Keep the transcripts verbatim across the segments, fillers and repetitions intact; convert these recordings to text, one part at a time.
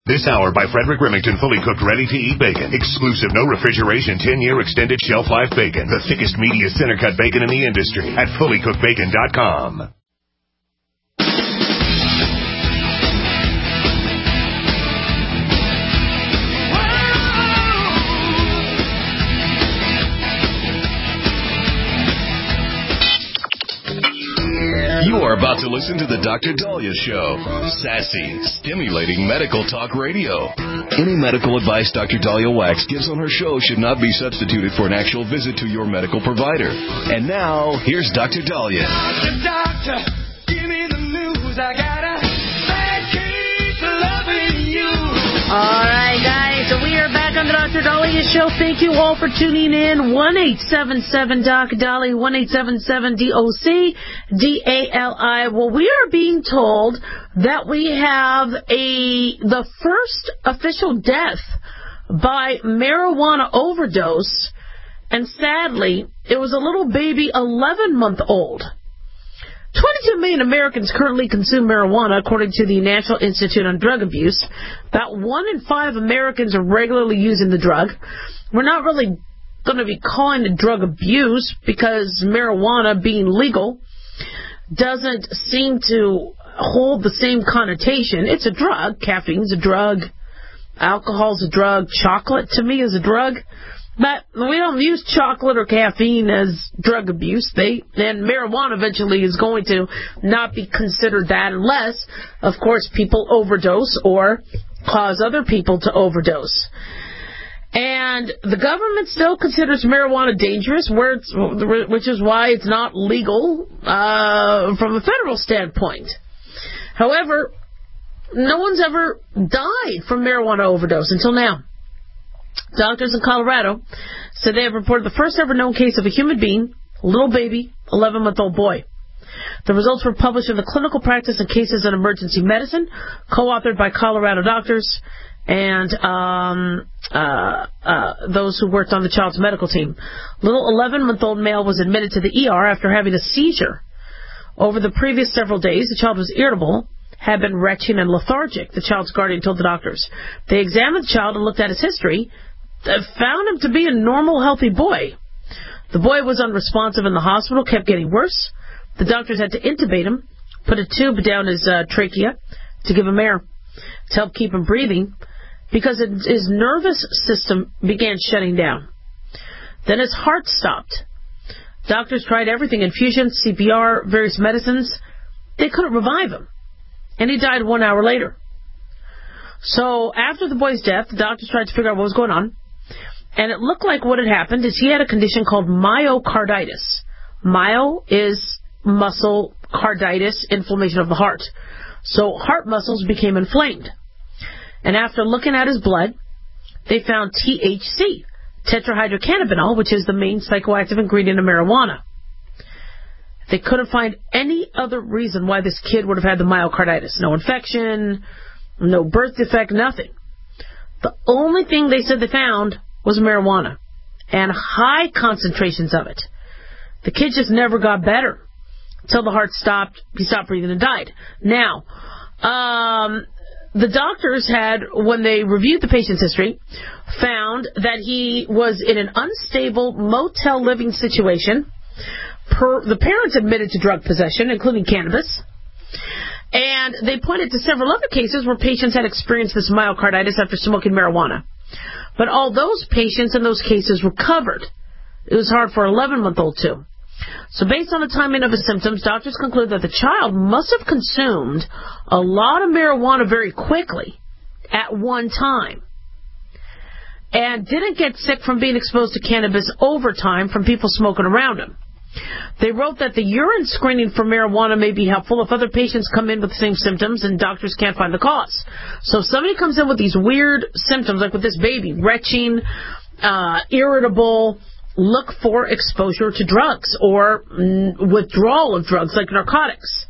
This hour by Frederick Remington, fully cooked, ready-to-eat bacon. Exclusive, no refrigeration, ten-year extended shelf life bacon. The thickest, meatiest, center-cut bacon in the industry at fully cooked bacon dot com. You are about to listen to the Doctor Dahlia Show. Sassy, stimulating medical talk radio. Any medical advice Doctor Dahlia Wax gives on her show should not be substituted for an actual visit to your medical provider. And now, here's Doctor Dahlia. Doctor, doctor, give me the news. I got a bad case of loving you. All right, guys, so we are back on the Doctor Dahlia Show. Thank you all for tuning in. one eight seven seven Doc Dahlia, one eight seven seven D O C D A L I. Well, we are being told that we have a the first official death by marijuana overdose, and sadly, it was a little baby eleven-month-old. twenty-two million Americans currently consume marijuana, according to the National Institute on Drug Abuse. About one in five Americans are regularly using the drug. We're not really going to be calling it drug abuse because marijuana being legal doesn't seem to hold the same connotation. It's a drug. Caffeine's a drug. Alcohol's a drug. Chocolate, to me, is a drug. But we don't use chocolate or caffeine as drug abuse. They and marijuana eventually is going to not be considered that unless, of course, people overdose or cause other people to overdose. And the government still considers marijuana dangerous, where it's, which is why it's not legal uh, from a federal standpoint. However, no one's ever died from marijuana overdose until now. Doctors in Colorado said they have reported the first ever known case of a human being, a little baby, eleven-month-old boy. The results were published in the Clinical Practice in Cases in Emergency Medicine, co-authored by Colorado doctors and um, uh, uh, those who worked on the child's medical team. Little eleven-month-old male was admitted to the E R after having a seizure. Over the previous several days, the child was irritable, had been retching and lethargic, the child's guardian told the doctors. They examined the child and looked at his history, found him to be a normal, healthy boy. The boy was unresponsive in the hospital, kept getting worse. The doctors had to intubate him, put a tube down his uh, trachea to give him air, to help keep him breathing, because his nervous system began shutting down. Then his heart stopped. Doctors tried everything, infusion, C P R, various medicines. They couldn't revive him. And he died one hour later. So after the boy's death, the doctors tried to figure out what was going on. And it looked like what had happened is he had a condition called myocarditis. Myo is muscle, carditis, inflammation of the heart. So heart muscles became inflamed. And after looking at his blood, they found T H C, tetrahydrocannabinol, which is the main psychoactive ingredient of marijuana. They couldn't find any other reason why this kid would have had the myocarditis. No infection, no birth defect, nothing. The only thing they said they found was marijuana and high concentrations of it. The kid just never got better until the heart stopped, he stopped breathing and died. Now, um, the doctors had, when they reviewed the patient's history, found that he was in an unstable motel living situation. Per, the parents admitted to drug possession, including cannabis. And they pointed to several other cases where patients had experienced this myocarditis after smoking marijuana. But all those patients in those cases recovered. It was hard for an eleven-month-old too. So based on the timing of his symptoms, doctors conclude that the child must have consumed a lot of marijuana very quickly at one time and didn't get sick from being exposed to cannabis over time from people smoking around him. They wrote that the urine screening for marijuana may be helpful if other patients come in with the same symptoms and doctors can't find the cause. So if somebody comes in with these weird symptoms, like with this baby, retching, uh, irritable, look for exposure to drugs or mm, withdrawal of drugs like narcotics.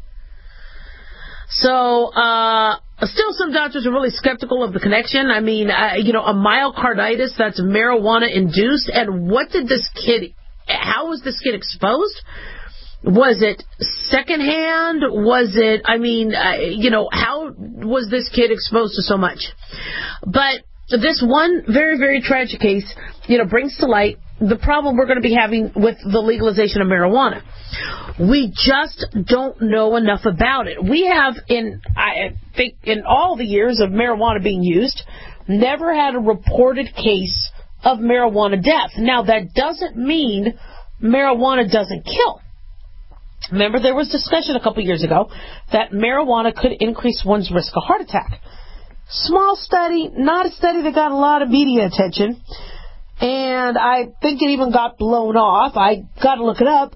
So, uh, still some doctors are really skeptical of the connection. I mean, uh, you know, a myocarditis that's marijuana induced, and what did this kid, how was this kid exposed? Was it secondhand? Was it, I mean, uh, you know, how was this kid exposed to so much? But this one very, very tragic case, you know, brings to light the problem we're going to be having with the legalization of marijuana. We just don't know enough about it. We have, in I think, in all the years of marijuana being used, never had a reported case of marijuana death. Now, that doesn't mean marijuana doesn't kill. Remember, there was discussion a couple years ago that marijuana could increase one's risk of heart attack. Small study, not a study that got a lot of media attention, and I think it even got blown off. I got to look it up.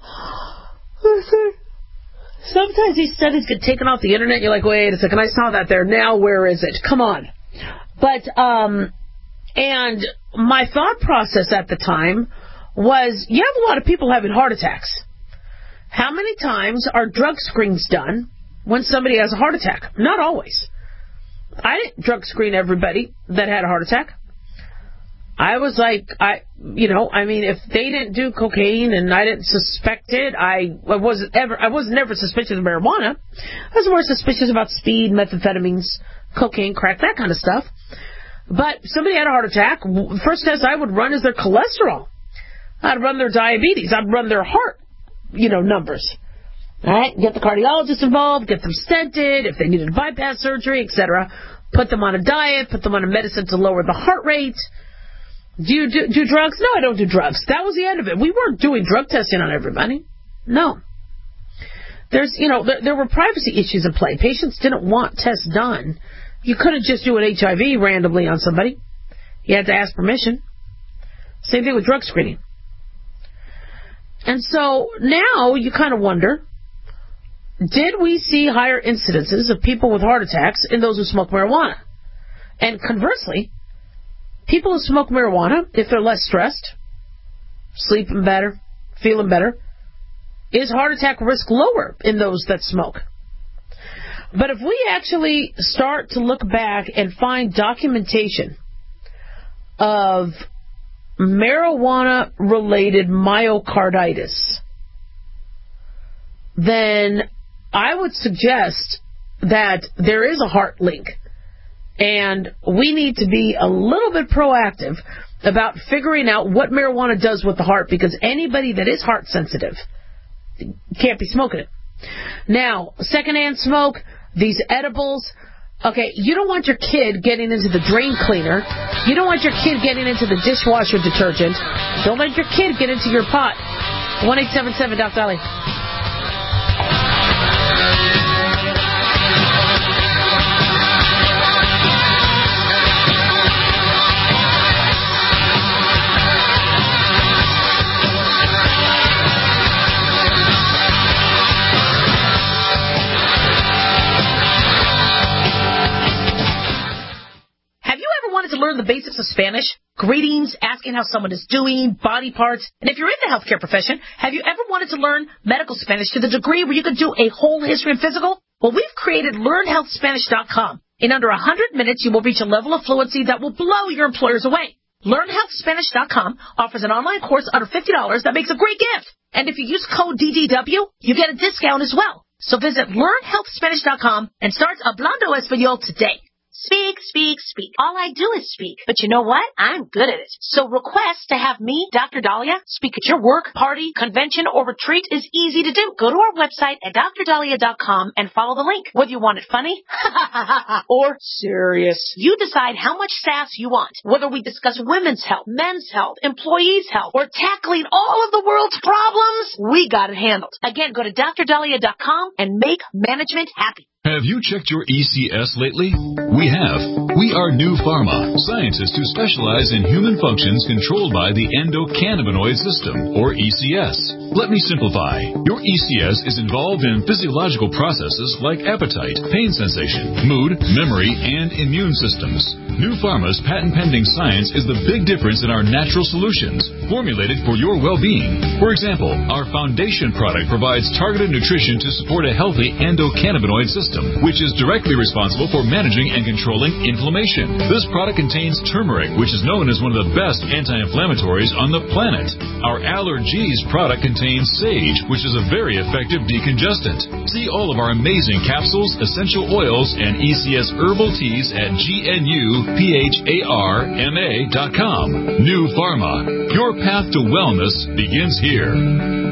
Sometimes these studies get taken off the internet. You're like, wait a second, I saw that there. Now where is it? Come on. But, um, and my thought process at the time was, you have a lot of people having heart attacks. How many times are drug screens done when somebody has a heart attack? Not always. I didn't drug screen everybody that had a heart attack. I was like, I, you know, I mean, if they didn't do cocaine and I didn't suspect it, I, I wasn't ever, I was never suspicious of marijuana. I was more suspicious about speed, methamphetamines, cocaine, crack, that kind of stuff. But if somebody had a heart attack, the first test I would run is their cholesterol. I'd run their diabetes. I'd run their heart, you know, numbers. All right, get the cardiologist involved, get them stented, if they needed bypass surgery, et cetera. Put them on a diet, put them on a medicine to lower the heart rate. Do you do, do drugs? No, I don't do drugs. That was the end of it. We weren't doing drug testing on everybody. No. There's, you know, there, there were privacy issues in play. Patients didn't want tests done. You couldn't just do an H I V randomly on somebody. You had to ask permission. Same thing with drug screening. And so now you kind of wonder, did we see higher incidences of people with heart attacks in those who smoke marijuana? And conversely, people who smoke marijuana, if they're less stressed, sleeping better, feeling better, is heart attack risk lower in those that smoke? But if we actually start to look back and find documentation of marijuana-related myocarditis, then I would suggest that there is a heart link. And we need to be a little bit proactive about figuring out what marijuana does with the heart, because anybody that is heart sensitive can't be smoking it. Now, secondhand smoke, these edibles, okay, you don't want your kid getting into the drain cleaner. You don't want your kid getting into the dishwasher detergent. Don't let your kid get into your pot. one eight seven seven Doc Dolly. To learn the basics of Spanish, greetings, asking how someone is doing, body parts, and if you're in the healthcare profession, have you ever wanted to learn medical Spanish to the degree where you could do a whole history and physical? Well, we've created learn health spanish dot com. In under one hundred minutes, you will reach a level of fluency that will blow your employers away. learn health spanish dot com offers an online course under fifty dollars that makes a great gift. And if you use code D D W, you get a discount as well. So visit learn health spanish dot com and start Hablando Español today. Speak, speak, speak. All I do is speak. But you know what? I'm good at it. So request to have me, Doctor Dahlia, speak at your work, party, convention, or retreat is easy to do. Go to our website at dr dahlia dot com and follow the link. Whether you want it funny or serious, you decide how much sass you want. Whether we discuss women's health, men's health, employees' health, or tackling all of the world's problems, we got it handled. Again, go to dr dahlia dot com and make management happy. Have you checked your E C S lately? We have. We are New Pharma, scientists who specialize in human functions controlled by the endocannabinoid system, or E C S. Let me simplify. Your E C S is involved in physiological processes like appetite, pain sensation, mood, memory, and immune systems. New Pharma's patent-pending science is the big difference in our natural solutions, formulated for your well-being. For example, our foundation product provides targeted nutrition to support a healthy endocannabinoid system, which is directly responsible for managing and controlling inflammation. This product contains turmeric, which is known as one of the best anti-inflammatories on the planet. Our Allergies product contains sage, which is a very effective decongestant. See all of our amazing capsules, essential oils, and E C S herbal teas at G N U P H A R M A dot com. New Pharma. Your path to wellness begins here.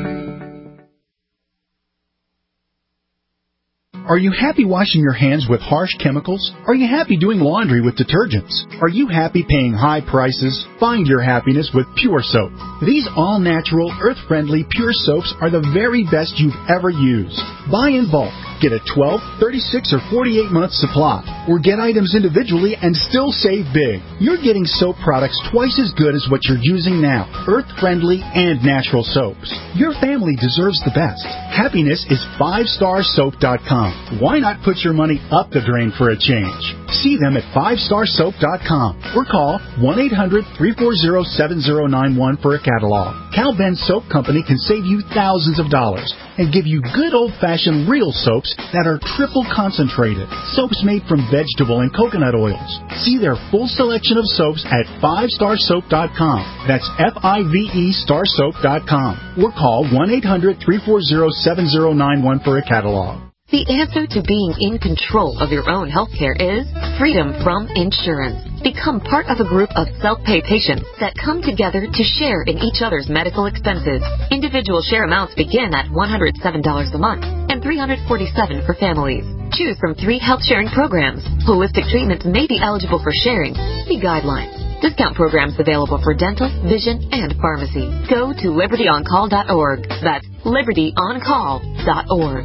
Are you happy washing your hands with harsh chemicals? Are you happy doing laundry with detergents? Are you happy paying high prices? Find your happiness with Pure Soap. These all-natural, earth-friendly Pure Soaps are the very best you've ever used. Buy in bulk. Get a twelve, thirty-six, or forty-eight month supply, or get items individually and still save big. You're getting soap products twice as good as what you're using now, earth-friendly and natural soaps. Your family deserves the best. Happiness is five star soap dot com. Why not put your money up the drain for a change? See them at five star soap dot com or call one eight hundred, three four zero, seven zero nine one for a catalog. Cal Ben Soap Company can save you thousands of dollars and give you good old-fashioned real soaps that are triple concentrated. Soaps made from vegetable and coconut oils. See their full selection of soaps at five star soap dot com. That's F I V E star soap dot com. Or call one eight hundred, three four zero, seven zero nine one for a catalog. The answer to being in control of your own health care is freedom from insurance. Become part of a group of self-pay patients that come together to share in each other's medical expenses. Individual share amounts begin at one hundred seven dollars a month and three hundred forty-seven dollars for families. Choose from three health sharing programs. Holistic treatments may be eligible for sharing. See guidelines. Discount programs available for dental, vision, and pharmacy. Go to liberty on call dot org. That's liberty on call dot org.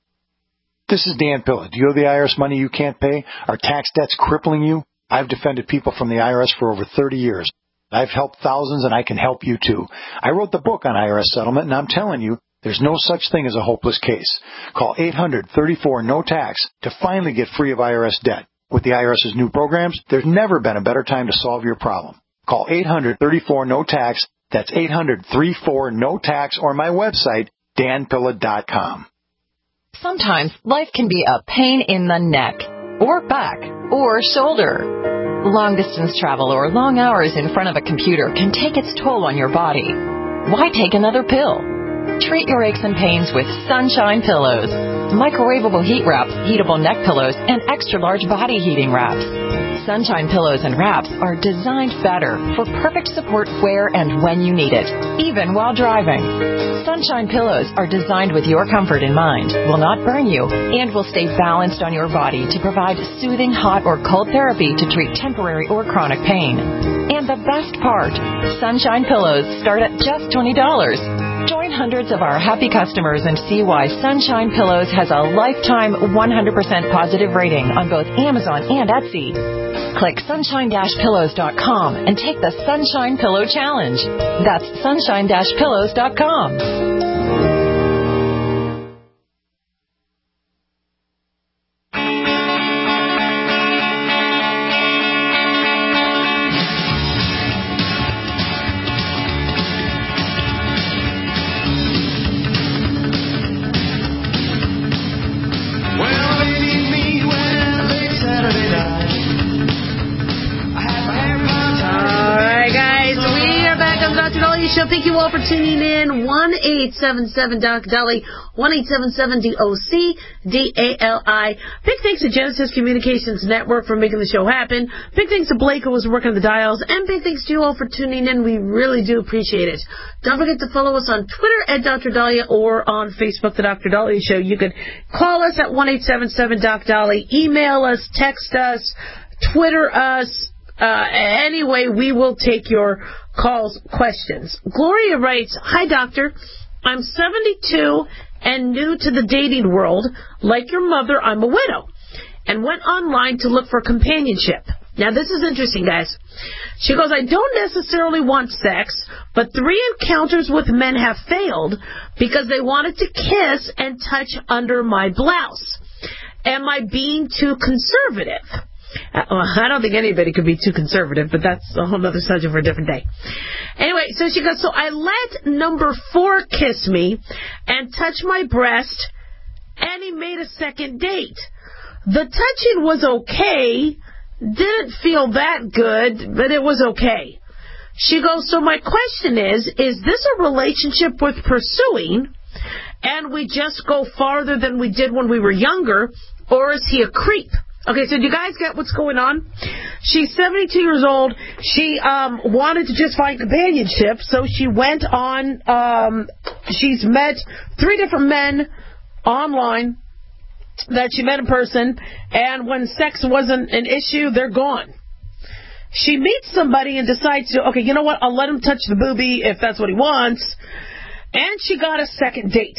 This is Dan Pilla. Do you owe the I R S money you can't pay? Are tax debts crippling you? I've defended people from the I R S for over thirty years. I've helped thousands, and I can help you too. I wrote the book on I R S settlement, and I'm telling you, there's no such thing as a hopeless case. Call eight hundred, thirty-four, no tax to finally get free of I R S debt. With the IRS's new programs, there's never been a better time to solve your problem. Call eight hundred, thirty-four, no tax. That's eight hundred, thirty-four, no tax, or my website, dan pilla dot com. Sometimes life can be a pain in the neck, or back, or shoulder. Long-distance travel or long hours in front of a computer can take its toll on your body. Why take another pill? Treat your aches and pains with Sunshine Pillows. Microwavable heat wraps, heatable neck pillows, and extra-large body heating wraps. Sunshine Pillows and wraps are designed better for perfect support where and when you need it, even while driving. Sunshine Pillows are designed with your comfort in mind, will not burn you, and will stay balanced on your body to provide soothing hot or cold therapy to treat temporary or chronic pain. And the best part, Sunshine Pillows start at just twenty dollars. Join hundreds of our happy customers and see why Sunshine Pillows has a lifetime one hundred percent positive rating on both Amazon and Etsy. Click sunshine dash pillows dot com and take the Sunshine Pillow Challenge. That's sunshine dash pillows dot com. Thank you all for tuning in. one eight seven seven Doc Dolly, one eight seven seven D O C D A L I. Big thanks to Genesis Communications Network for making the show happen. Big thanks to Blake who was working the dials. And big thanks to you all for tuning in. We really do appreciate it. Don't forget to follow us on Twitter at Doctor Dahlia or on Facebook, The Doctor Dahlia Show. You could call us at one eight seven seven Doc Dolly. Email us, text us, Twitter us. Uh, anyway, we will take your calls, questions. Gloria writes, "Hi, doctor. I'm seventy-two and new to the dating world. Like your mother, I'm a widow and went online to look for companionship." Now, this is interesting, guys. She goes, "I don't necessarily want sex, but three encounters with men have failed because they wanted to kiss and touch under my blouse. Am I being too conservative?" Uh, well, I don't think anybody could be too conservative, but that's a whole other subject for a different day. Anyway, so she goes, "So I let number four kiss me and touch my breast, and he made a second date. The touching was okay. Didn't feel that good, but it was okay. She goes, so my question is, is this a relationship worth pursuing, and we just go farther than we did when we were younger, or is he a creep? Okay, so do you guys get what's going on? She's seventy-two years old. She um, wanted to just find companionship, so she went on, um, she's met three different men online that she met in person, and when sex wasn't an issue, they're gone. She meets somebody and decides to, okay, you know what, I'll let him touch the boobie if that's what he wants, and she got a second date.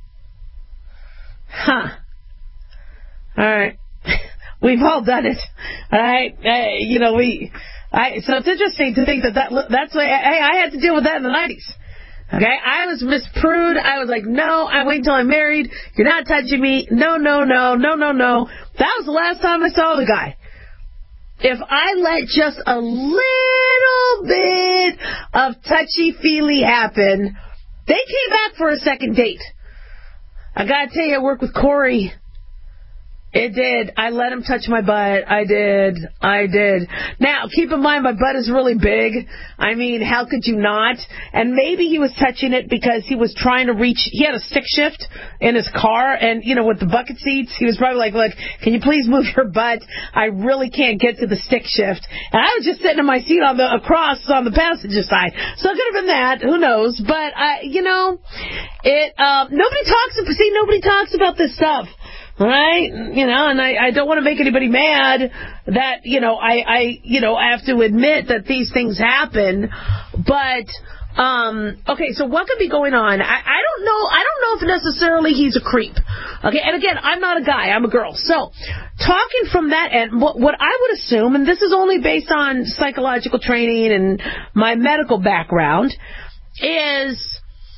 Huh. All right. We've all done it, all right? Uh, you know, we. I, so it's interesting to think that, that that's what, hey, I had to deal with that in the nineties. Okay, I was Miss Prude. I was like, no, I wait until I'm married. You're not touching me. No, no, no, no, no, no. That was the last time I saw the guy. If I let just a little bit of touchy-feely happen, they came back for a second date. I gotta tell you, I work with Corey. It did. I let him touch my butt. I did. I did. Now, keep in mind, my butt is really big. I mean, how could you not? And maybe he was touching it because he was trying to reach, he had a stick shift in his car, and, you know, with the bucket seats, he was probably like, look, can you please move your butt? I really can't get to the stick shift. And I was just sitting in my seat on the, across on the passenger side. So it could have been that. Who knows? But, I, you know, it, uh, nobody talks, see, nobody talks about this stuff. Right? You know, and I, I don't want to make anybody mad that, you know, I, I, you know, I have to admit that these things happen. But, um, okay, so what could be going on? I, I don't know. I don't know if necessarily he's a creep. Okay, and again, I'm not a guy. I'm a girl. So, talking from that end, what, what I would assume, and this is only based on psychological training and my medical background, is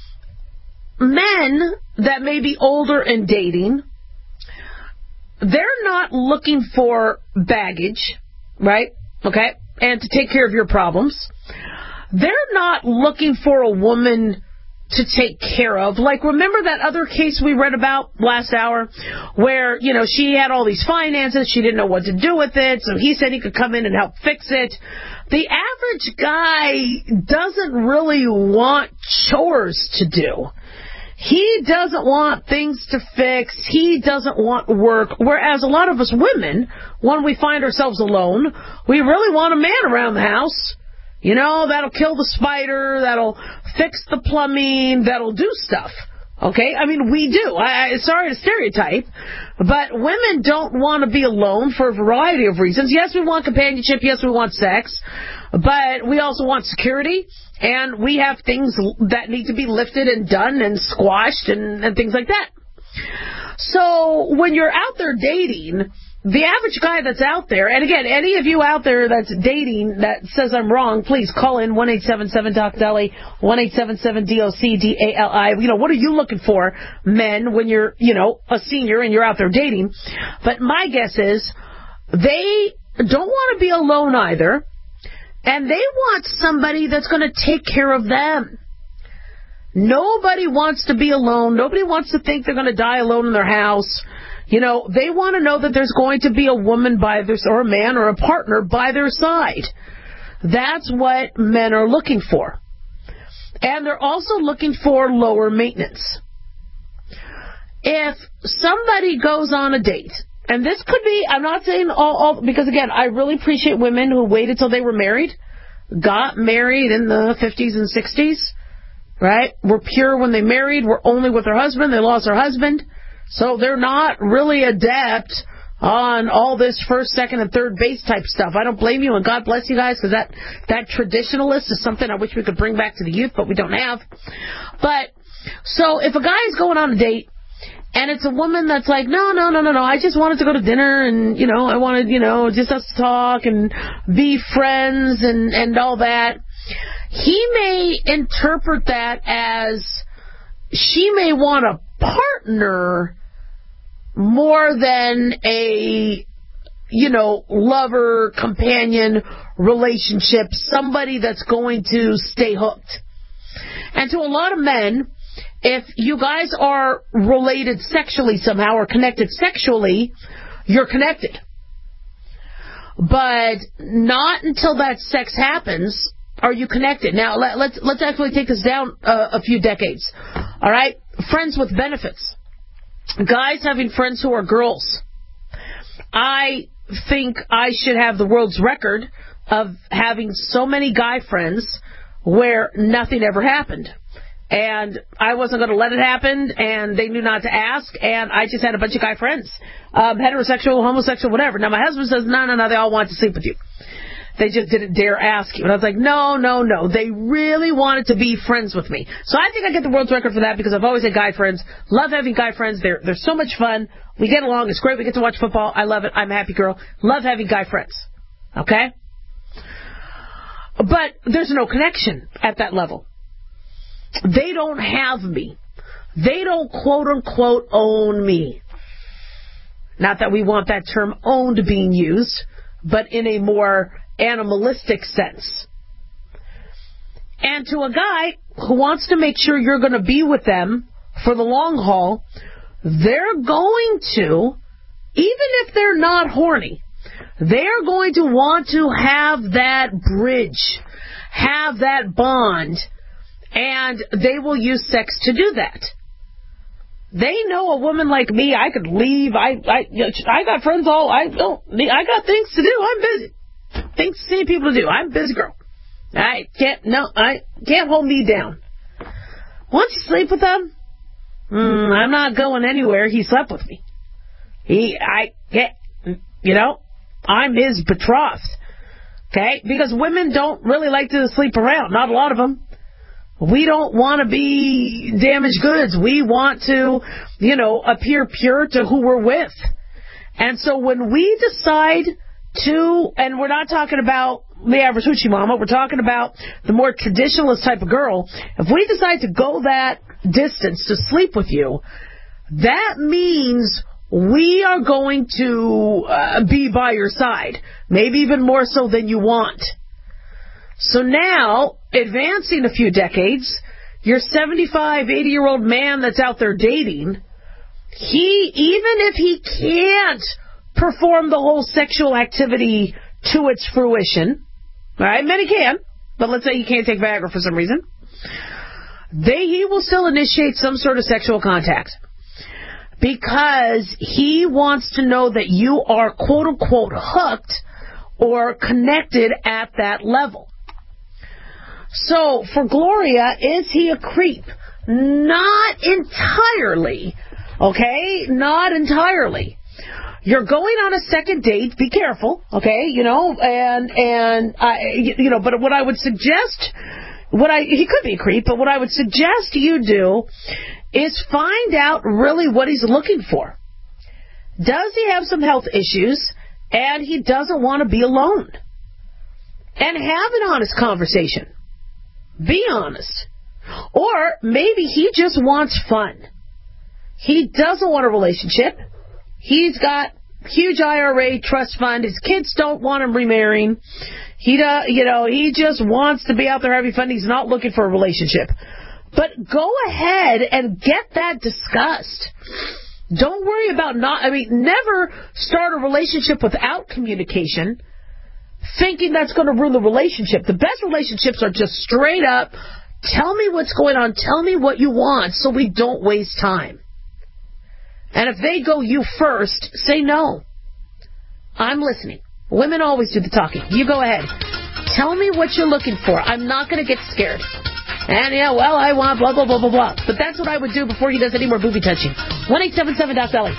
men that may be older and dating, they're not looking for baggage, right? Okay? And to take care of your problems. They're not looking for a woman to take care of. Like, remember that other case we read about last hour where, you know, she had all these finances, she didn't know what to do with it, so he said he could come in and help fix it. The average guy doesn't really want chores to do. He doesn't want things to fix. He doesn't want work. Whereas a lot of us women, when we find ourselves alone, we really want a man around the house. You know, that'll kill the spider, that'll fix the plumbing, that'll do stuff. Okay? I mean, we do. I, I sorry to stereotype, but women don't want to be alone for a variety of reasons. Yes, we want companionship. Yes, we want sex. But we also want security, and we have things that need to be lifted and done and squashed and, and things like that. So when you're out there dating, the average guy that's out there, and again, any of you out there that's dating that says I'm wrong, please call in one eight seven seven D O C D A L I, one eight seven seven D O C D A L I. You know, what are you looking for, men, when you're, you know, a senior and you're out there dating? But my guess is they don't want to be alone either. And they want somebody that's going to take care of them. Nobody wants to be alone. Nobody wants to think they're going to die alone in their house. You know, they want to know that there's going to be a woman by their, or a man or a partner by their side. That's what men are looking for. And they're also looking for lower maintenance. If somebody goes on a date, and this could be, I'm not saying all, all, because again, I really appreciate women who waited till they were married, got married in the fifties and sixties, right? Were pure when they married, were only with their husband, they lost their husband, so they're not really adept on all this first, second, and third base type stuff. I don't blame you, and God bless you guys, because that, that traditionalist is something I wish we could bring back to the youth, but we don't have. But, so if a guy is going on a date, and it's a woman that's like, no, no, no, no, no, I just wanted to go to dinner, and, you know, I wanted, you know, just us to talk and be friends and, and all that. He may interpret that as she may want a partner more than a, you know, lover, companion relationship, somebody that's going to stay hooked. And to a lot of men, if you guys are related sexually somehow or connected sexually, you're connected. But not until that sex happens are you connected. Now, let, let's let's actually take this down uh, a few decades. All right? Friends with benefits. Guys having friends who are girls. I think I should have the world's record of having so many guy friends where nothing ever happened. And I wasn't going to let it happen, and they knew not to ask, and I just had a bunch of guy friends. Um, heterosexual, homosexual, whatever. Now, my husband says, no, no, no, they all want to sleep with you. They just didn't dare ask you. And I was like, no, no, no. They really wanted to be friends with me. So I think I get the world's record for that because I've always had guy friends. Love having guy friends. They're, they're so much fun. We get along. It's great. We get to watch football. I love it. I'm a happy girl. Love having guy friends. Okay? But there's no connection at that level. They don't have me. They don't quote-unquote own me. Not that we want that term owned being used, but in a more animalistic sense. And to a guy who wants to make sure you're going to be with them for the long haul, they're going to, even if they're not horny, they're going to want to have that bridge, have that bond, and they will use sex to do that. They know a woman like me, I could leave. I I I got friends all. I don't. I got things to do. I'm busy. Things to see people to do. I'm a busy girl. I can't. No, I can't hold me down. Once you sleep with them, mm, I'm not going anywhere. He slept with me. He. I get. You know, I'm his betrothed. Okay, because women don't really like to sleep around. Not a lot of them. We don't want to be damaged goods. We want to, you know, appear pure to who we're with. And so when we decide to, and we're not talking about the average hoochie mama, we're talking about the more traditionalist type of girl. If we decide to go that distance to sleep with you, that means we are going to uh, be by your side, maybe even more so than you want. So now, advancing a few decades, your seventy-five, eighty-year-old man that's out there dating, he, even if he can't perform the whole sexual activity to its fruition, right? Many can, but let's say he can't take Viagra for some reason, they, he will still initiate some sort of sexual contact because he wants to know that you are quote-unquote hooked or connected at that level. So, for Gloria, is he a creep? Not entirely. Okay? Not entirely. You're going on a second date. Be careful. Okay? You know, and, and, I, you know, but what I would suggest, what I, he could be a creep, but what I would suggest you do is find out really what he's looking for. Does he have some health issues and he doesn't want to be alone? And have an honest conversation. Be honest. Or maybe he just wants fun. He doesn't want a relationship. He's got huge I R A trust fund. His kids don't want him remarrying. He, uh, you know, he just wants to be out there having fun. He's not looking for a relationship. But go ahead and get that discussed. Don't worry about not, I mean, never start a relationship without communication, thinking that's going to ruin the relationship. The best relationships are just straight up, tell me what's going on, tell me what you want so we don't waste time. And if they go you first, say no. I'm listening. Women always do the talking. You go ahead. Tell me what you're looking for. I'm not going to get scared. And, yeah, well, I want blah, blah, blah, blah, blah. But that's what I would do before he does any more booby touching. one eight seven seven Doc Dolly.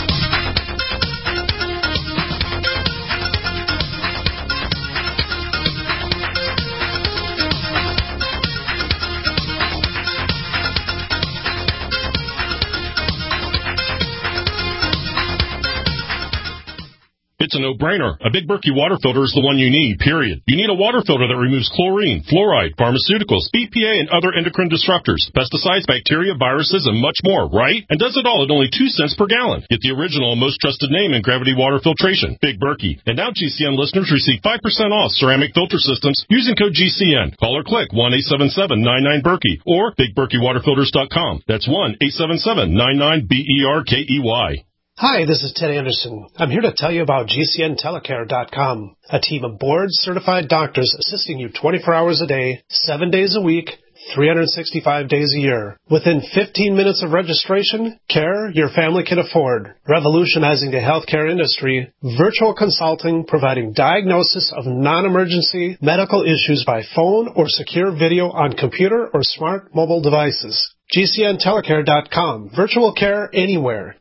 It's a no-brainer. A Big Berkey water filter is the one you need, period. You need a water filter that removes chlorine, fluoride, pharmaceuticals, B P A, and other endocrine disruptors, pesticides, bacteria, viruses, and much more, right? And does it all at only two cents per gallon. Get the original and most trusted name in gravity water filtration, Big Berkey. And now G C N listeners receive five percent off ceramic filter systems using code G C N. Call or click one eight seven seven nine nine Berkey or big berkey water filters dot com. That's one eight seven seven nine nine B E R K E Y. Hi, this is Ted Anderson. I'm here to tell you about G C N telecare dot com, a team of board-certified doctors assisting you twenty-four hours a day, seven days a week, three hundred sixty-five days a year. Within fifteen minutes of registration, care your family can afford. Revolutionizing the healthcare industry, virtual consulting providing diagnosis of non-emergency medical issues by phone or secure video on computer or smart mobile devices. G C N telecare dot com. Virtual care anywhere.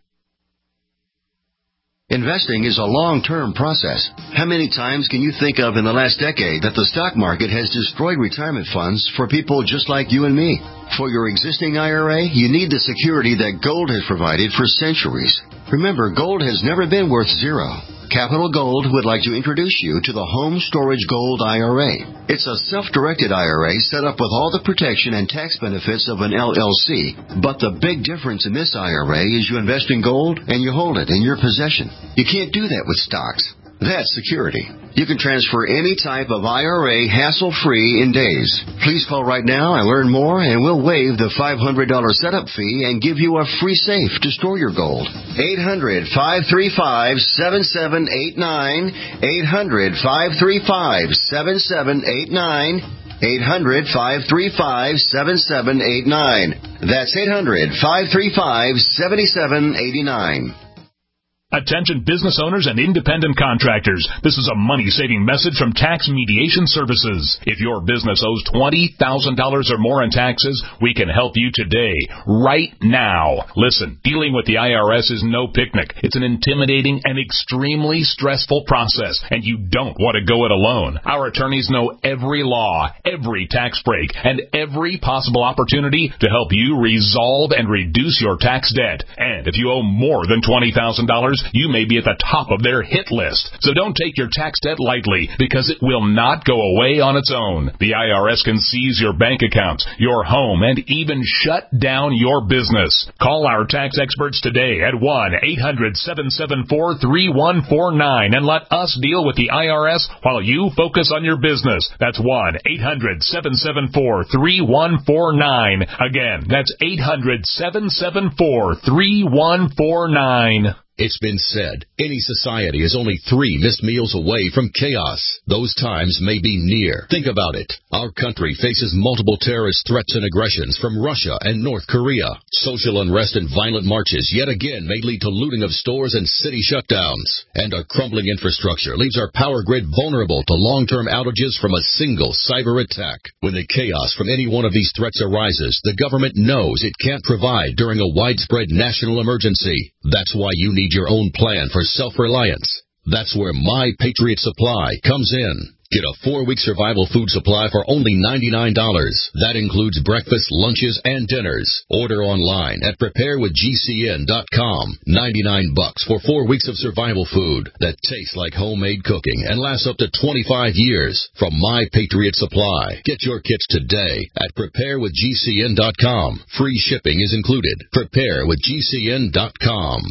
Investing is a long-term process. How many times can you think of in the last decade that the stock market has destroyed retirement funds for people just like you and me? For your existing I R A, you need the security that gold has provided for centuries. Remember, gold has never been worth zero. Capital Gold would like to introduce you to the Home Storage Gold I R A. It's a self-directed I R A set up with all the protection and tax benefits of an L L C. But the big difference in this I R A is you invest in gold and you hold it in your possession. You can't do that with stocks. That's security. You can transfer any type of I R A hassle-free in days. Please call right now and learn more, and we'll waive the five hundred dollars setup fee and give you a free safe to store your gold. eight hundred, five three five, seven seven eight nine. eight hundred, five three five, seven seven eight nine. eight hundred, five three five, seven seven eight nine. That's eight hundred, five three five, seven seven eight nine. Attention business owners and independent contractors. This is a money-saving message from Tax Mediation Services. If your business owes twenty thousand dollars or more in taxes, we can help you today, right now. Listen, dealing with the I R S is no picnic. It's an intimidating and extremely stressful process, and you don't want to go it alone. Our attorneys know every law, every tax break, and every possible opportunity to help you resolve and reduce your tax debt. And if you owe more than twenty thousand dollars, you may be at the top of their hit list. So don't take your tax debt lightly, because it will not go away on its own. The I R S can seize your bank accounts, your home, and even shut down your business. Call our tax experts today at one eight hundred, seven seven four, three one four nine and let us deal with the I R S while you focus on your business. That's one eight hundred, seven seven four, three one four nine. Again, that's eight hundred, seven seven four, three one four nine. It's been said, any society is only three missed meals away from chaos. Those times may be near. Think about it. Our country faces multiple terrorist threats and aggressions from Russia and North Korea. Social unrest and violent marches yet again may lead to looting of stores and city shutdowns. And our crumbling infrastructure leaves our power grid vulnerable to long-term outages from a single cyber attack. When the chaos from any one of these threats arises, the government knows it can't provide during a widespread national emergency. That's why you need your own plan for self-reliance. That's where My Patriot Supply comes in. Get a four-week survival food supply for only ninety-nine dollars. That includes breakfast, lunches, and dinners. Order online at prepare with G C N dot com. ninety-nine bucks for four weeks of survival food that tastes like homemade cooking and lasts up to twenty-five years from My Patriot Supply. Get your kits today at prepare with G C N dot com. Free shipping is included. prepare with G C N dot com.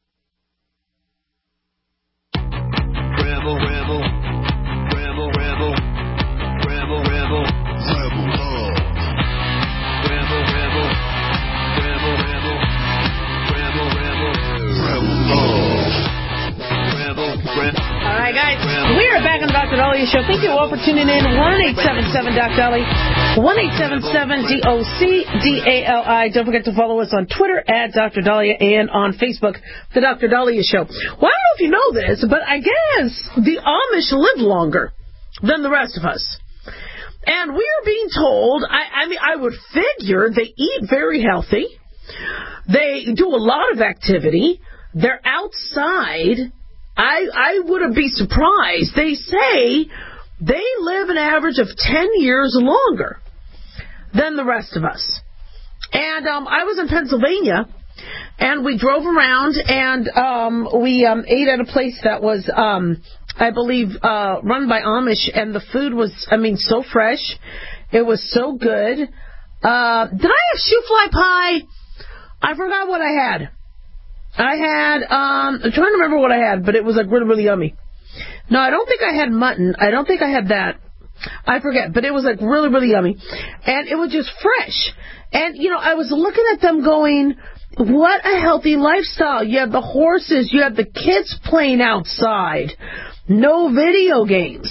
Rebel, rebel, rebel, rebel, rebel, rebel, rebel love. Rebel, rebel, rebel, rebel, rebel, rebel, rebel love. Rebel, rebel. All right, guys, we are back on the Doctor Dahlia Show. Thank you all for tuning in. one eight seven seven Doc Dolly, one eight seven seven D O C D A L I. Don't forget to follow us on Twitter at Doctor Dahlia and on Facebook, The Doctor Dahlia Show. Well, I don't know if you know this, but I guess the Amish live longer than the rest of us. And we are being told, I, I mean, I would figure they eat very healthy. They do a lot of activity. They're outside. I, I wouldn't be surprised. They say they live an average of ten years longer than the rest of us. And um, I was in Pennsylvania, and we drove around, and um, we um, ate at a place that was, um, I believe, uh, run by Amish, and the food was, I mean, so fresh. It was so good. Uh, did I have shoe fly pie? I forgot what I had. I had, um, I'm trying to remember what I had, but it was like really, really yummy. No, I don't think I had mutton. I don't think I had that. I forget, but it was like really, really yummy. And it was just fresh. And, you know, I was looking at them going, what a healthy lifestyle. You have the horses, you have the kids playing outside, no video games.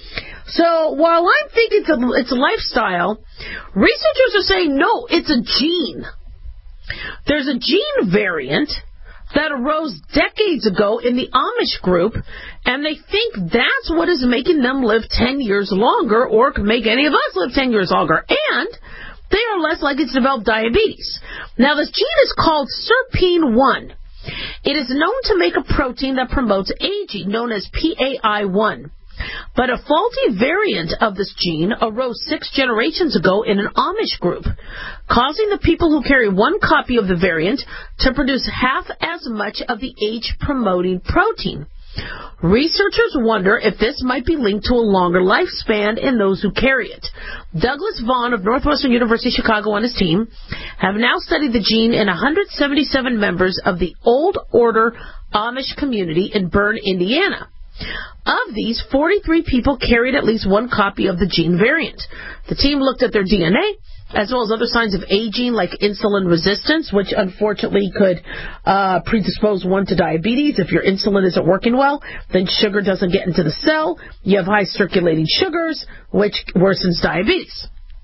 So while I'm thinking it's a, it's a lifestyle, researchers are saying no, it's a gene. There's a gene variant that arose decades ago in the Amish group, and they think that's what is making them live ten years longer, or could make any of us live ten years longer. And they are less likely to develop diabetes. Now, this gene is called S E R P I N one. It is known to make a protein that promotes aging, known as P A I one. But a faulty variant of this gene arose six generations ago in an Amish group, causing the people who carry one copy of the variant to produce half as much of the age-promoting protein. Researchers wonder if this might be linked to a longer lifespan in those who carry it. Douglas Vaughn of Northwestern University Chicago and his team have now studied the gene in one hundred seventy-seven members of the Old Order Amish community in Bern, Indiana. Of these, forty-three people carried at least one copy of the gene variant. The team looked at their D N A, as well as other signs of aging like insulin resistance, which unfortunately could uh, predispose one to diabetes. If your insulin isn't working well, then sugar doesn't get into the cell. You have high circulating sugars, which worsens diabetes.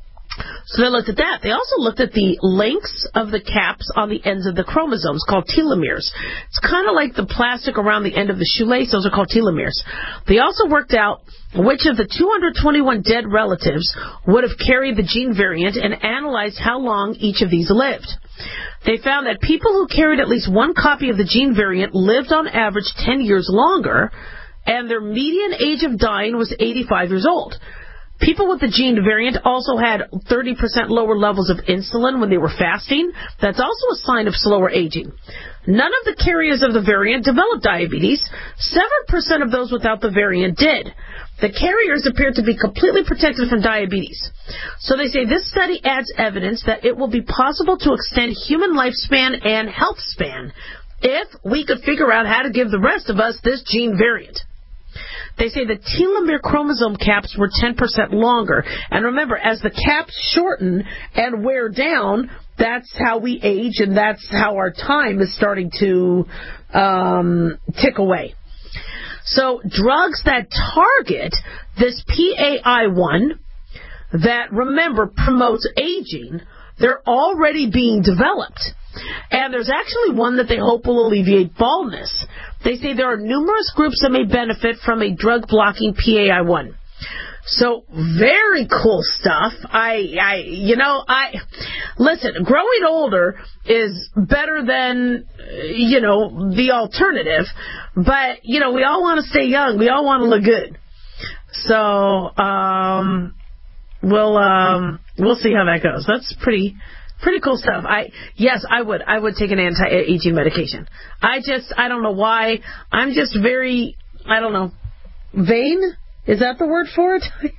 So they looked at that. They also looked at the lengths of the caps on the ends of the chromosomes, called telomeres. It's kind of like the plastic around the end of the shoelace. Those are called telomeres. They also worked out which of the two hundred twenty-one dead relatives would have carried the gene variant and analyzed how long each of these lived. They found that people who carried at least one copy of the gene variant lived on average ten years longer, and their median age of dying was eighty-five years old. People with the gene variant also had thirty percent lower levels of insulin when they were fasting. That's also a sign of slower aging. None of the carriers of the variant developed diabetes. seven percent of those without the variant did. The carriers appeared to be completely protected from diabetes. So they say this study adds evidence that it will be possible to extend human lifespan and health span if we could figure out how to give the rest of us this gene variant. They say the telomere chromosome caps were ten percent longer. And remember, as the caps shorten and wear down, that's how we age, and that's how our time is starting to um, tick away. So drugs that target this P A I one, that, remember, promotes aging, they're already being developed. And there's actually one that they hope will alleviate baldness. They say there are numerous groups that may benefit from a drug-blocking P A I one. So, very cool stuff. I, I, you know, I, listen, growing older is better than, you know, the alternative. But, you know, we all want to stay young. We all want to look good. So, um, we'll, um, we'll see how that goes. That's pretty... Pretty cool stuff. I yes, I would. I would take an anti-aging medication. I just, I don't know why. I'm just very, I don't know, vain? Is that the word for it?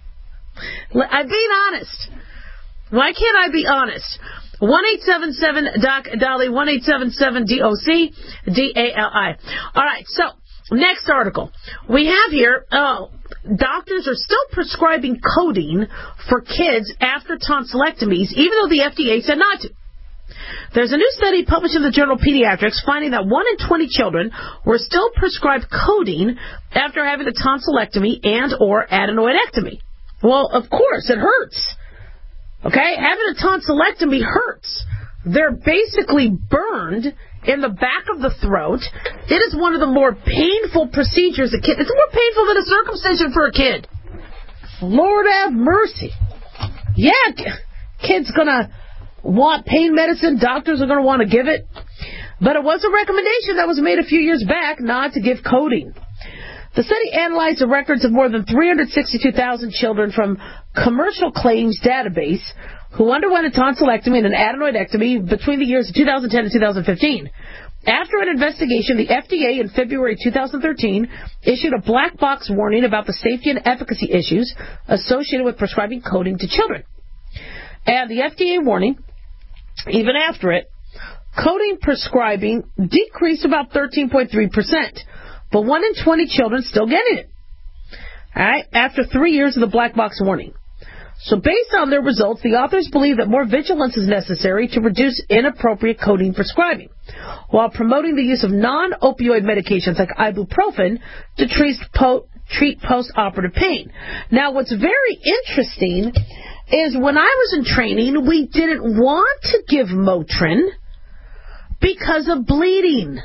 I'm being honest. Why can't I be honest? one eight seven seven D O C D A L I, one eight seven seven D O C D A L I. All right, so next article. We have here, oh, doctors are still prescribing codeine for kids after tonsillectomies, even though the F D A said not to. There's a new study published in the journal Pediatrics finding that one in twenty children were still prescribed codeine after having a tonsillectomy and or adenoidectomy. Well, of course, it hurts. Okay? Having a tonsillectomy hurts. They're basically burned in the back of the throat. It is one of the more painful procedures a kid. It's more painful than a circumcision for a kid. Lord have mercy. Yeah, kid's gonna want pain medicine. Doctors are gonna want to give it. But it was a recommendation that was made a few years back not to give codeine. The study analyzed the records of more than three hundred sixty-two thousand children from Commercial Claims Database who underwent a tonsillectomy and an adenoidectomy between the years of two thousand ten and two thousand fifteen. After an investigation, the F D A in February two thousand thirteen issued a black box warning about the safety and efficacy issues associated with prescribing codeine to children. And the F D A warning, even after it, codeine prescribing decreased about thirteen point three percent. But one in twenty children still getting it. All right, after three years of the black box warning. So based on their results, the authors believe that more vigilance is necessary to reduce inappropriate codeine prescribing, while promoting the use of non-opioid medications like ibuprofen to treat, po- treat post-operative pain. Now, what's very interesting is when I was in training, we didn't want to give Motrin because of bleeding.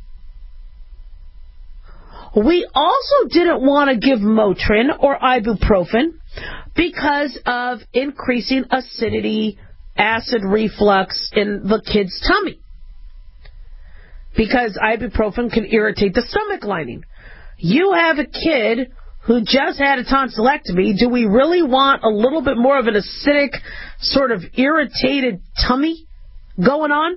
We also didn't want to give Motrin or ibuprofen because of increasing acidity, acid reflux in the kid's tummy. Because ibuprofen can irritate the stomach lining. You have a kid who just had a tonsillectomy. Do we really want a little bit more of an acidic, sort of irritated tummy going on?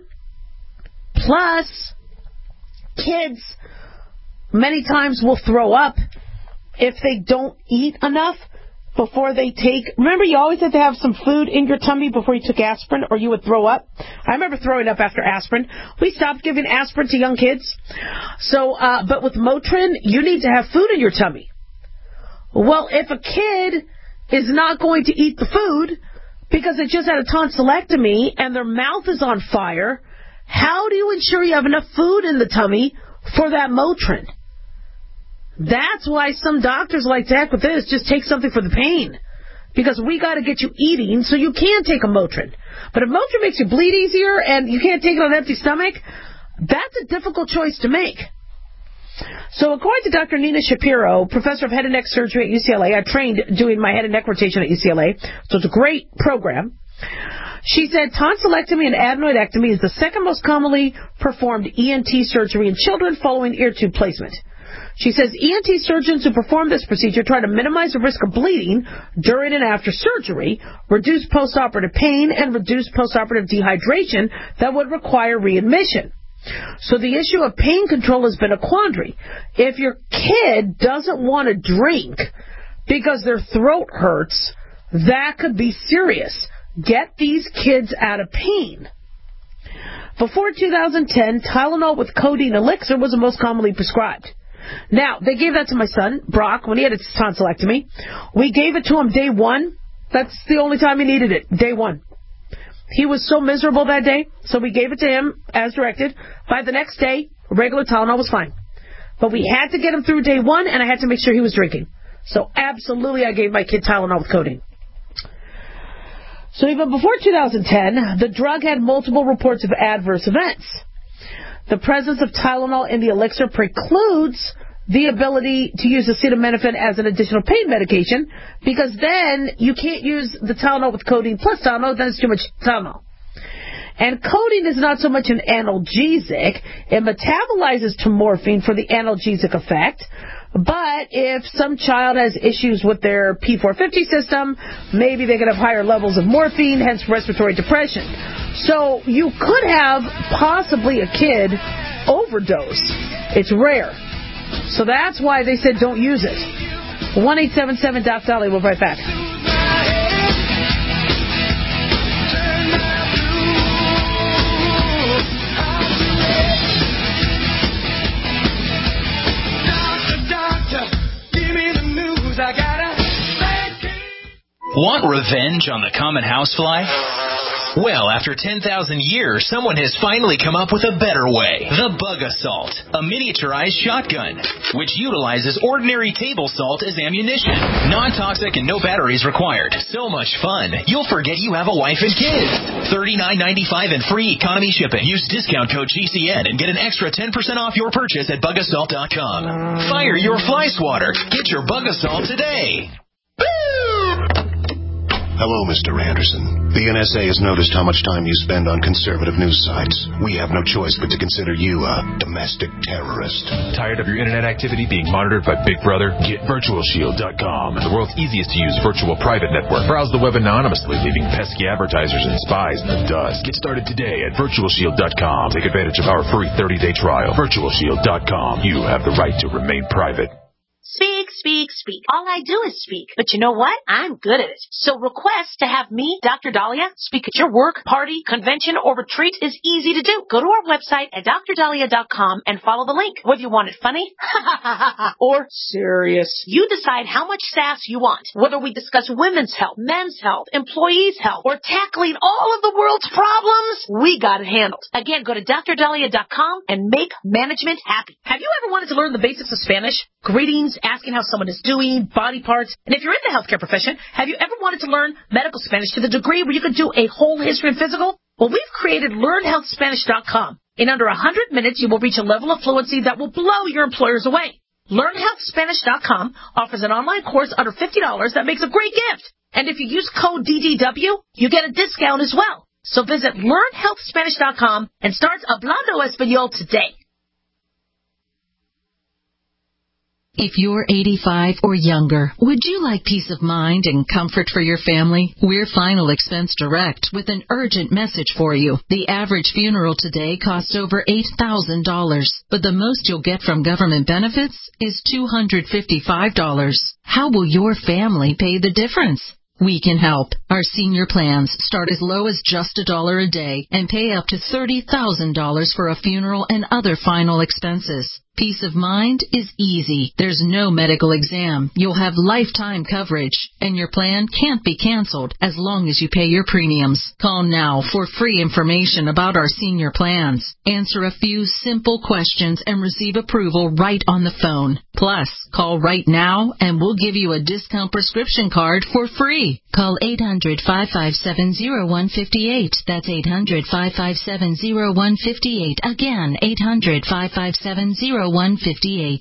Plus, kids many times will throw up if they don't eat enough before they take... Remember, you always had to have some food in your tummy before you took aspirin, or you would throw up? I remember throwing up after aspirin. We stopped giving aspirin to young kids. So, uh, but with Motrin, you need to have food in your tummy. Well, if a kid is not going to eat the food because they just had a tonsillectomy and their mouth is on fire, how do you ensure you have enough food in the tummy for that Motrin? That's why some doctors like to heck with this, just take something for the pain. Because we got to get you eating so you can take a Motrin. But if Motrin makes you bleed easier and you can't take it on an empty stomach, that's a difficult choice to make. So according to Doctor Nina Shapiro, professor of head and neck surgery at U C L A, I trained doing my head and neck rotation at U C L A, so it's a great program. She said tonsillectomy and adenoidectomy is the second most commonly performed E N T surgery in children following ear tube placement. She says E N T surgeons who perform this procedure try to minimize the risk of bleeding during and after surgery, reduce postoperative pain, and reduce postoperative dehydration that would require readmission. So the issue of pain control has been a quandary. If your kid doesn't want to drink because their throat hurts, that could be serious. Get these kids out of pain. Before two thousand ten, Tylenol with codeine elixir was the most commonly prescribed. Now, they gave that to my son, Brock, when he had his tonsillectomy. We gave it to him day one. That's the only time he needed it, day one. He was so miserable that day, so we gave it to him as directed. By the next day, regular Tylenol was fine. But we had to get him through day one, and I had to make sure he was drinking. So absolutely I gave my kid Tylenol with codeine. So even before two thousand ten, the drug had multiple reports of adverse events. The presence of Tylenol in the elixir precludes the ability to use acetaminophen as an additional pain medication, because then you can't use the Tylenol with codeine plus Tylenol, then it's too much Tylenol. And codeine is not so much an analgesic. It metabolizes to morphine for the analgesic effect. But if some child has issues with their P four fifty system, maybe they could have higher levels of morphine, hence respiratory depression. So you could have possibly a kid overdose. It's rare. So that's why they said don't use it. one eight seven seven Doc Dolly. We'll be right back. Want revenge on the common housefly? Well, after ten thousand years, someone has finally come up with a better way. The Bug Assault, a miniaturized shotgun, which utilizes ordinary table salt as ammunition. Non-toxic and no batteries required. So much fun, you'll forget you have a wife and kids. thirty-nine ninety-five and free economy shipping. Use discount code G C N and get an extra ten percent off your purchase at bug assault dot com. Fire your fly swatter. Get your Bug Assault today. Hello, Mister Anderson. The N S A has noticed how much time you spend on conservative news sites. We have no choice but to consider you a domestic terrorist. Tired of your internet activity being monitored by Big Brother? Get virtual shield dot com, the world's easiest to use virtual private network. Browse the web anonymously, leaving pesky advertisers and spies in the dust. Get started today at virtual shield dot com. Take advantage of our free thirty day trial. virtual shield dot com. You have the right to remain private. Speak, speak, speak. All I do is speak. But you know what? I'm good at it. So request to have me, Doctor Dahlia, speak at your work, party, convention, or retreat is easy to do. Go to our website at dr dahlia dot com and follow the link. Whether you want it funny or serious, you decide how much sass you want. Whether we discuss women's health, men's health, employees' health, or tackling all of the world's problems, we got it handled. Again, go to dr dahlia dot com and make management happy. Have you ever wanted to learn the basics of Spanish? Greetings, asking how someone is doing, body parts. And if you're in the healthcare profession, have you ever wanted to learn medical Spanish to the degree where you could do a whole history and physical? Well, we've created learn health spanish dot com. In under one hundred minutes, you will reach a level of fluency that will blow your employers away. learn health spanish dot com offers an online course under fifty dollars that makes a great gift. And if you use code D D W, you get a discount as well. So visit learn health spanish dot com and start Hablando Español today. If you're eighty-five or younger, would you like peace of mind and comfort for your family? We're Final Expense Direct with an urgent message for you. The average funeral today costs over eight thousand dollars, but the most you'll get from government benefits is two hundred fifty-five dollars. How will your family pay the difference? We can help. Our senior plans start as low as just a dollar a day and pay up to thirty thousand dollars for a funeral and other final expenses. Peace of mind is easy. There's no medical exam. You'll have lifetime coverage, and your plan can't be canceled as long as you pay your premiums. Call now for free information about our senior plans. Answer a few simple questions and receive approval right on the phone. Plus, call right now and we'll give you a discount prescription card for free. Call eight hundred, five five seven, zero one five eight. That's eight hundred, five five seven, zero one five eight. Again, eight hundred, five five seven, zero one five eight.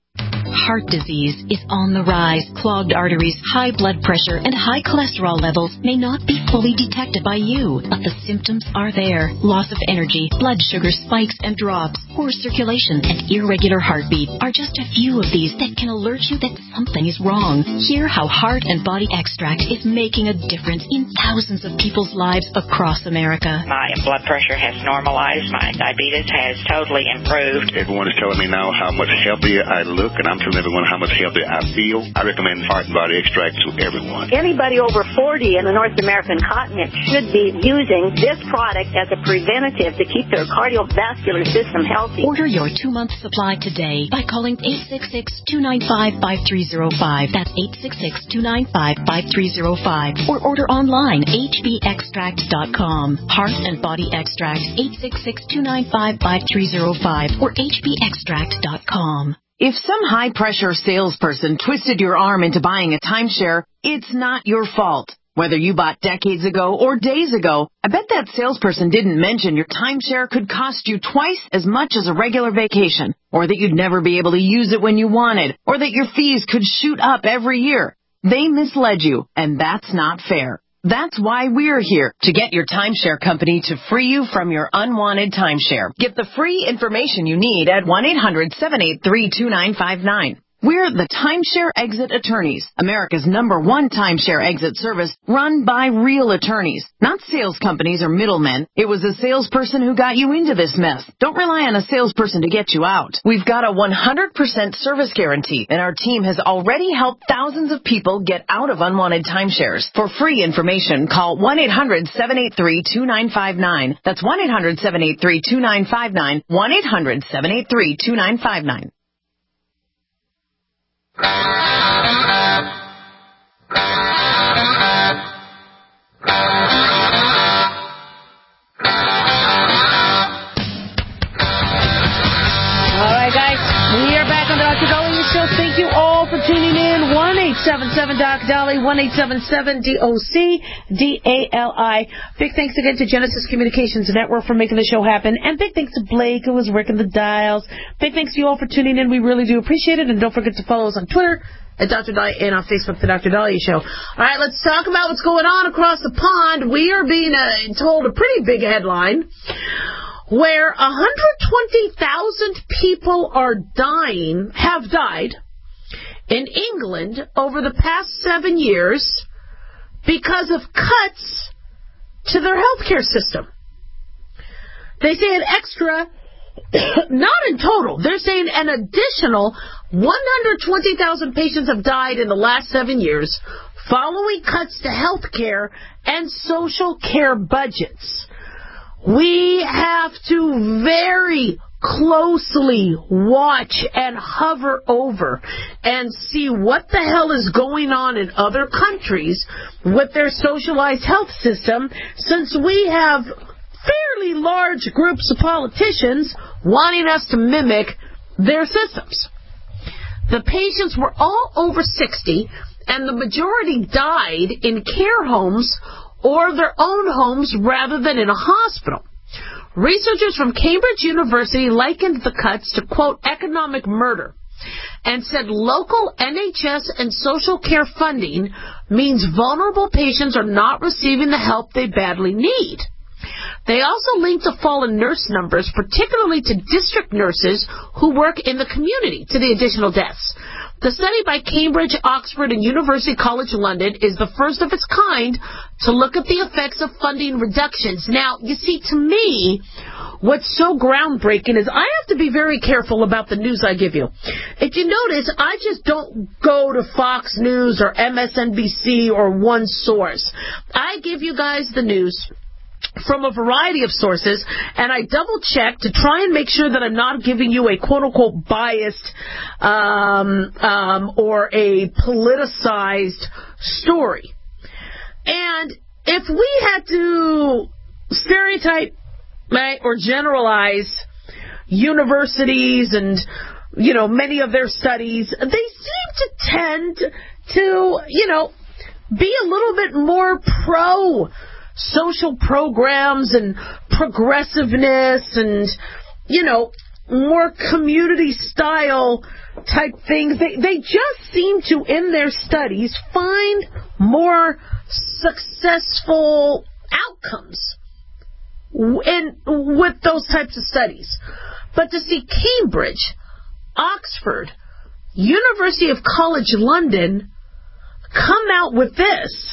Heart disease is on the rise. Clogged arteries, high blood pressure, and high cholesterol levels may not be fully detected by you, but the symptoms are there. Loss of energy, blood sugar spikes and drops, poor circulation, and irregular heartbeat are just a few of these that can alert you that something is wrong. Hear how Heart and Body Extract is making a difference in thousands of people's lives across America. My blood pressure has normalized. My diabetes has totally improved. Everyone is telling me now how much healthier I look, and I'm telling everyone how much healthier I feel. I recommend Heart and Body Extract to everyone. Anybody over forty in the North American continent should be using this product as a preventative to keep their cardiovascular system healthy. Order your two-month supply today by calling eight six six, two nine five, five three zero five. That's eight six six, two nine five, five three zero five. Or order online, h b extract dot com. Heart and Body Extract, eight six six, two nine five, five three zero five or h b extract dot com. If some high-pressure salesperson twisted your arm into buying a timeshare, it's not your fault. Whether you bought decades ago or days ago, I bet that salesperson didn't mention your timeshare could cost you twice as much as a regular vacation, or that you'd never be able to use it when you wanted, or that your fees could shoot up every year. They misled you, and that's not fair. That's why we're here, to get your timeshare company to free you from your unwanted timeshare. Get the free information you need at one eight hundred, seven eight three, two nine five nine. We're the Timeshare Exit Attorneys, America's number one timeshare exit service run by real attorneys, not sales companies or middlemen. It was a salesperson who got you into this mess. Don't rely on a salesperson to get you out. We've got a one hundred percent service guarantee, and our team has already helped thousands of people get out of unwanted timeshares. For free information, call one eight hundred, seven eight three, two nine five nine. That's one eight hundred, seven eight three, two nine five nine, one eight hundred, seven eight three, two nine five nine. All right, guys, we are back on the Doctor Dolly Show. Thank you all for tuning in. one eight seven seven Doc Dolly, one eight seven seven D O C D A L I. Big thanks again to Genesis Communications Network for making the show happen. And big thanks to Blake, who was working the dials. Big thanks to you all for tuning in. We really do appreciate it. And don't forget to follow us on Twitter at Doctor Dolly and on Facebook, The Doctor Dolly Show. All right, let's talk about what's going on across the pond. We are being uh, told a pretty big headline where one hundred twenty thousand people are dying, have died, in England over the past seven years because of cuts to their healthcare system. They say an extra, not in total, they're saying an additional one hundred twenty thousand patients have died in the last seven years following cuts to health care and social care budgets. We have to very closely watch and hover over and see what the hell is going on in other countries with their socialized health system, since we have fairly large groups of politicians wanting us to mimic their systems. The patients were all over sixty, and the majority died in care homes or their own homes rather than in a hospital. Researchers from Cambridge University likened the cuts to, quote, economic murder, and said local N H S and social care funding means vulnerable patients are not receiving the help they badly need. They also linked a fall in nurse numbers, particularly to district nurses who work in the community, to the additional deaths. The study by Cambridge, Oxford, and University College London is the first of its kind to look at the effects of funding reductions. Now, you see, to me, what's so groundbreaking is I have to be very careful about the news I give you. If you notice, I just don't go to Fox News or M S N B C or one source. I give you guys the news from a variety of sources, and I double-check to try and make sure that I'm not giving you a quote-unquote biased um, um, or a politicized story. And if we had to stereotype, right, or generalize universities and, you know, many of their studies, they seem to tend to, you know, be a little bit more pro social programs and progressiveness and, you know, more community style type things. They they just seem to, in their studies, find more successful outcomes in, with those types of studies. But to see Cambridge, Oxford, University of College London come out with this,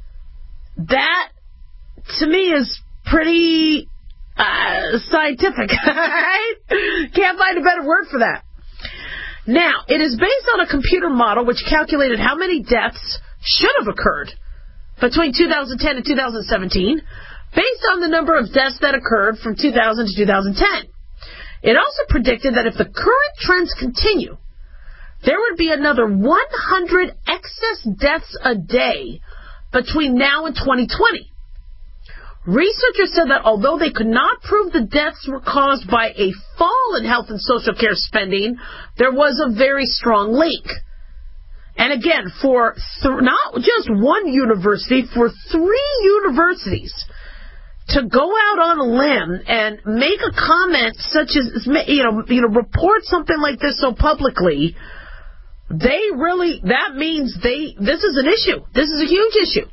that to me is pretty uh, scientific. Right? Can't find a better word for that. Now, it is based on a computer model which calculated how many deaths should have occurred between two thousand ten and two thousand seventeen, based on the number of deaths that occurred from two thousand to two thousand ten. It also predicted that if the current trends continue, there would be another one hundred excess deaths a day between now and twenty twenty. Researchers said that although they could not prove the deaths were caused by a fall in health and social care spending, there was a very strong link. And again, for th- not just one university, for three universities to go out on a limb and make a comment such as, you know, you know, report something like this so publicly, they really, that means they, this is an issue. This is a huge issue.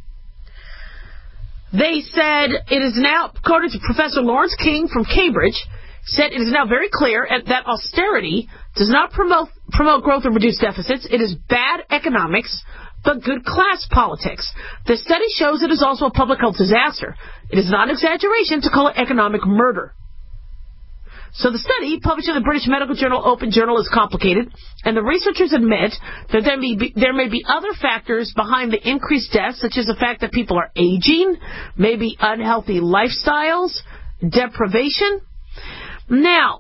They said it is now, according to Professor Lawrence King from Cambridge, said it is now very clear that austerity does not promote promote growth or reduce deficits. It is bad economics, but good class politics. The study shows it is also a public health disaster. It is not an exaggeration to call it economic murder. So the study, published in the British Medical Journal Open Journal, is complicated, and the researchers admit that there may be, there may be other factors behind the increased deaths, such as the fact that people are aging, maybe unhealthy lifestyles, deprivation. Now,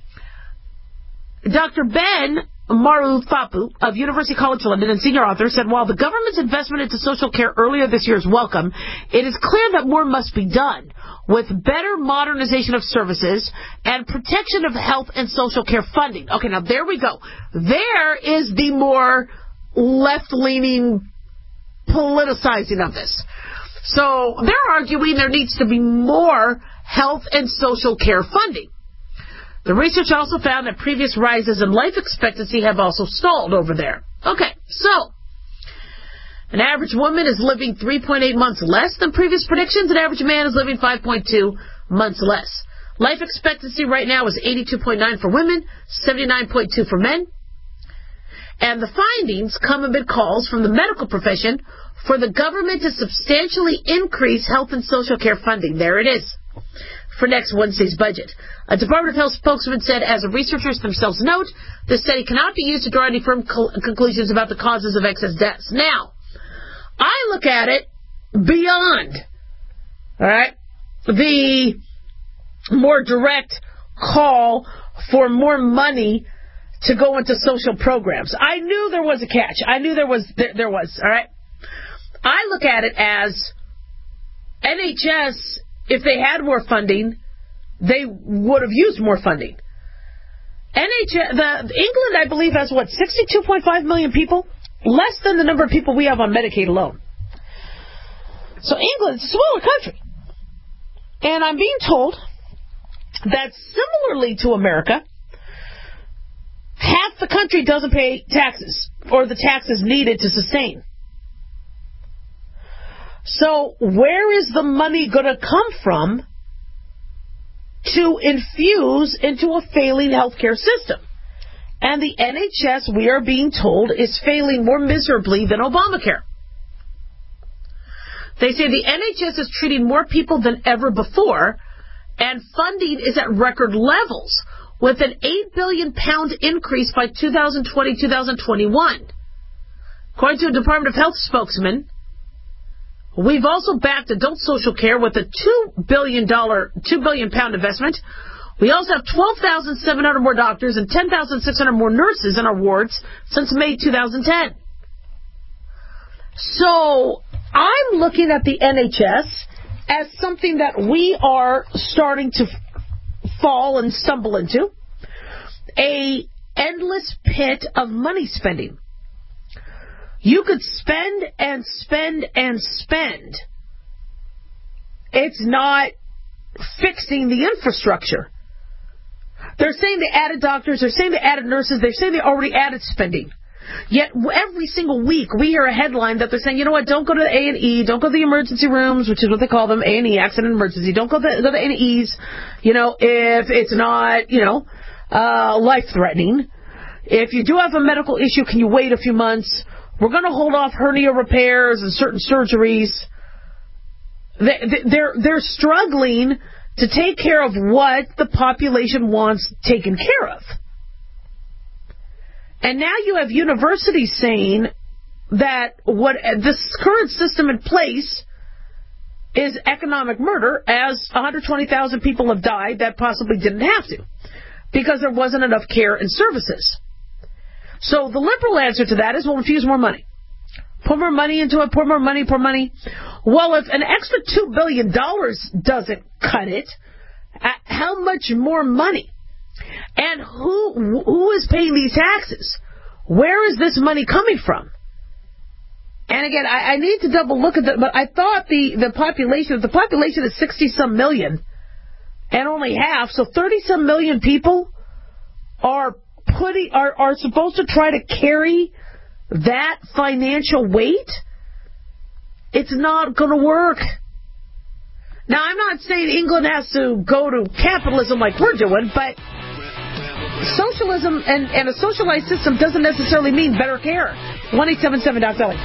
Doctor Ben Maruthapu of University College London and senior author said, while the government's investment into social care earlier this year is welcome, it is clear that more must be done with better modernization of services and protection of health and social care funding. Okay, now there we go. There is the more left-leaning politicizing of this. So they're arguing there needs to be more health and social care funding. The research also found that previous rises in life expectancy have also stalled over there. Okay, so an average woman is living three point eight months less than previous predictions. An average man is living five point two months less. Life expectancy right now is eighty-two point nine for women, seventy-nine point two for men. And the findings come amid calls from the medical profession for the government to substantially increase health and social care funding. There it is. for next Wednesday's budget. A Department of Health spokesman said, as the researchers themselves note, the study cannot be used to draw any firm cl- conclusions about the causes of excess deaths. Now, I look at it beyond, all right, the more direct call for more money to go into social programs. I knew there was a catch. I knew there was, there, there was, all right? I look at it as N H S, if they had more funding, they would have used more funding. N H S, the, England, I believe, has, what, sixty-two point five million people? Less than the number of people we have on Medicaid alone. So England is a smaller country. And I'm being told that similarly to America, half the country doesn't pay taxes, or the taxes needed to sustain. So where is the money going to come from to infuse into a failing healthcare system? And the N H S, we are being told, is failing more miserably than Obamacare. They say the N H S is treating more people than ever before, and funding is at record levels, with an eight billion pound increase by two thousand twenty to two thousand twenty-one. According to a Department of Health spokesman, we've also backed adult social care with a two billion dollars, two billion pound investment. We also have twelve thousand seven hundred more doctors and ten thousand six hundred more nurses in our wards since May two thousand ten. So I'm looking at the N H S as something that we are starting to fall and stumble into. A endless pit of money spending. You could spend and spend and spend. It's not fixing the infrastructure. They're saying they added doctors, they're saying they added nurses, they're saying they already added spending. Yet every single week we hear a headline that they're saying, you know what, don't go to the A and E, don't go to the emergency rooms, which is what they call them, A and E, accident emergency, don't go to, go to the A and E's, you know, if it's not, you know, uh, life-threatening. If you do have a medical issue, can you wait a few months? We're going to hold off hernia repairs and certain surgeries. They're, they're struggling to take care of what the population wants taken care of. And now you have universities saying that what this current system in place is economic murder, as one hundred twenty thousand people have died that possibly didn't have to, because there wasn't enough care and services. So the liberal answer to that is, we'll infuse more money. Pour more money into it, pour more money, pour money. Well, if an extra two billion dollars doesn't cut it, how much more money? And who who is paying these taxes? Where is this money coming from? And again, I, I need to double look at that, but I thought the, the population, the population is sixty-some million, and only half, so thirty-some million people are putting are, are supposed to try to carry that financial weight. It's not going to work. Now, I'm not saying England has to go to capitalism like we're doing, but socialism and, and a socialized system doesn't necessarily mean better care. one eight seven seven Doc Dolly.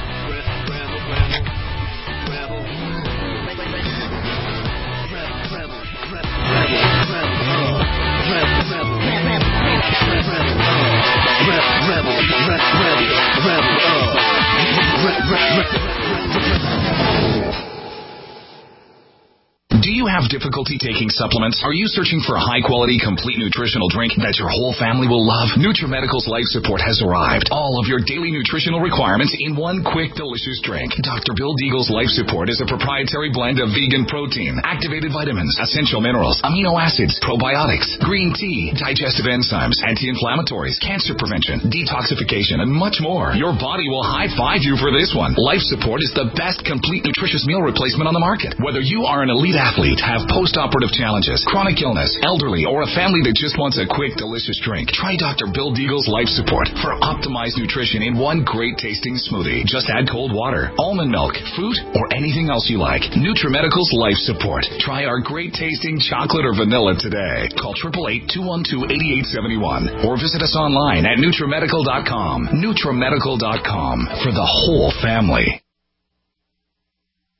Do you have difficulty taking supplements? Are you searching for a high-quality, complete nutritional drink that your whole family will love? NutriMedical's Life Support has arrived. All of your daily nutritional requirements in one quick, delicious drink. Doctor Bill Deagle's Life Support is a proprietary blend of vegan protein, activated vitamins, essential minerals, amino acids, probiotics, green tea, digestive enzymes, anti-inflammatories, cancer prevention, detoxification, and much more. Your body will high-five you for this one. Life Support is the best complete nutritious meal replacement on the market. Whether you are an elite athlete, have post-operative challenges, chronic illness, elderly, or a family that just wants a quick, delicious drink, try Doctor Bill Deagle's Life Support for optimized nutrition in one great-tasting smoothie. Just add cold water, almond milk, fruit, or anything else you like. NutriMedical's Life Support. Try our great-tasting chocolate or vanilla today. Call eight eight eight, two one two, eight eight seven one or visit us online at NutriMedical dot com. NutriMedical dot com for the whole family.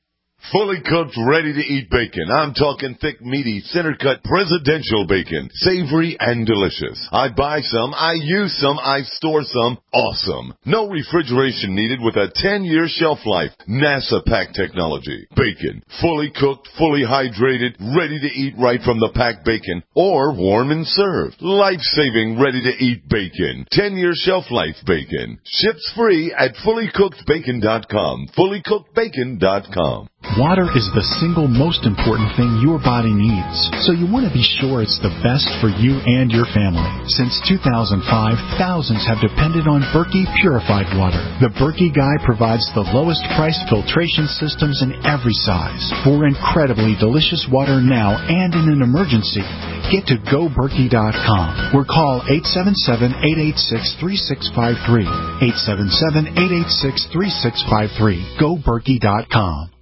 Fully cooked, ready-to-eat bacon. I'm talking thick, meaty, center-cut, presidential bacon. Savory and delicious. I buy some, I use some, I store some. Awesome. No refrigeration needed with a ten-year shelf life. NASA pack technology. Bacon. Fully cooked, fully hydrated, ready to eat right from the packed bacon. Or warm and served. Life-saving, ready-to-eat bacon. ten-year shelf life bacon. Ships free at fully cooked bacon dot com. fully cooked bacon dot com. Water is the single most important thing your body needs, so you want to be sure it's the best for you and your family. Since two thousand five, thousands have depended on Berkey purified water. The Berkey Guy provides the lowest priced filtration systems in every size for incredibly delicious water now and in an emergency. Get to go berkey dot com or call eight seven seven, eight eight six, three six five three. eight seven seven, eight eight six, three six five three. go berkey dot com.